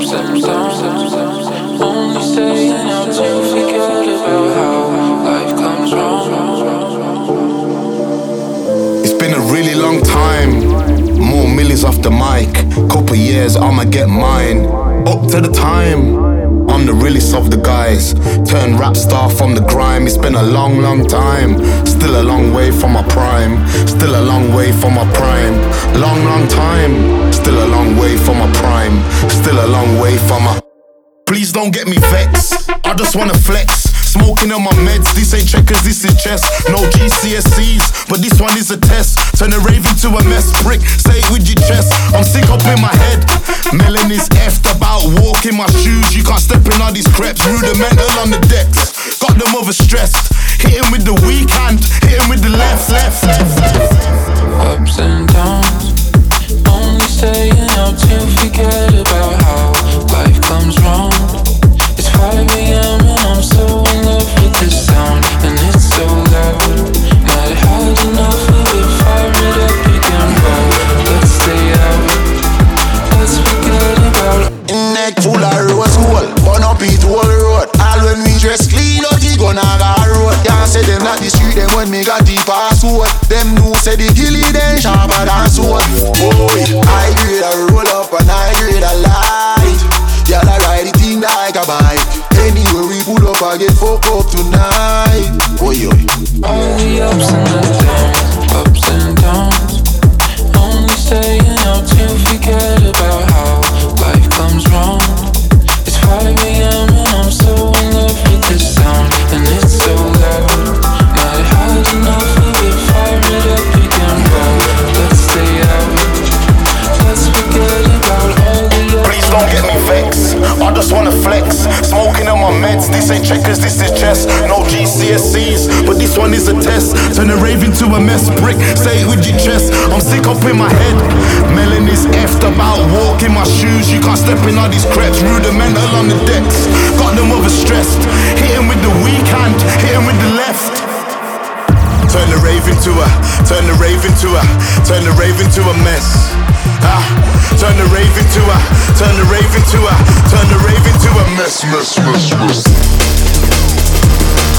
Ups and downs, only staying out to forget about how life comes round. It's been a really long time. More millions off the mic. Couple years, I'ma get mine. Up to the time. I'm the realest of the guys. Turned rap star from the grime. It's been a long, long time. Still a long way from my prime. Still a long way from my prime. Long, long time. Still a long way from my prime. Still a long way from my... Please don't get me vexed. I just wanna flex. Smoking on my meds, this ain't checkers, this is chess. No GCSEs, but this one is a test. Turn a rave into a mess, prick, say it with your chest. I'm sick up in my head. Melon is effed about walking my shoes. You can't step in all these crepes, rudimental on the decks. Got them overstressed. Hit him with the weak hand, hit him with the left. Ups and downs, only staying out to forget about how life comes round. It's 5 a.m. and I'm so in love with this sound, and it's so loud. Might have had enough of it, fire it up again, but let's stay out. Let's forget about it. Neck full of rose gold, burn up it whole road. All when we dress clean up, he gonna go road. Can't say them not the street, them when me got the password. Them know say the gilly, them sharper than sword. Boy, I grade a roll up and I grade a light. Y'all a ride the thing like a bike. Anywhere we pull up, I get fucked up tonight. Oi. All the ups and the downs, only staying out to forget about how life comes round. It's 5 a.m. and I'm so in love with this sound, and it's so loud. Might have had enough of it, fire it up again, but let's stay out. Let's forget about all the ups. Please don't get me vexed. I just wanna flex. Smoking on my meds, this ain't checkers, this is chess. No GCSEs, but this one is a test. Turn a rave into a mess, brick, say it with your chest. I'm sick up in my head. Melon is effed about walking my shoes. You can't step in all these crepes, rudimental on the decks. Got them overstressed. Hit him with the weak hand, hit him with the left. Turn the rave into a, turn the rave into a, turn the rave into a mess. Turn the rave into a, turn the rave into a, turn the rave into a mess.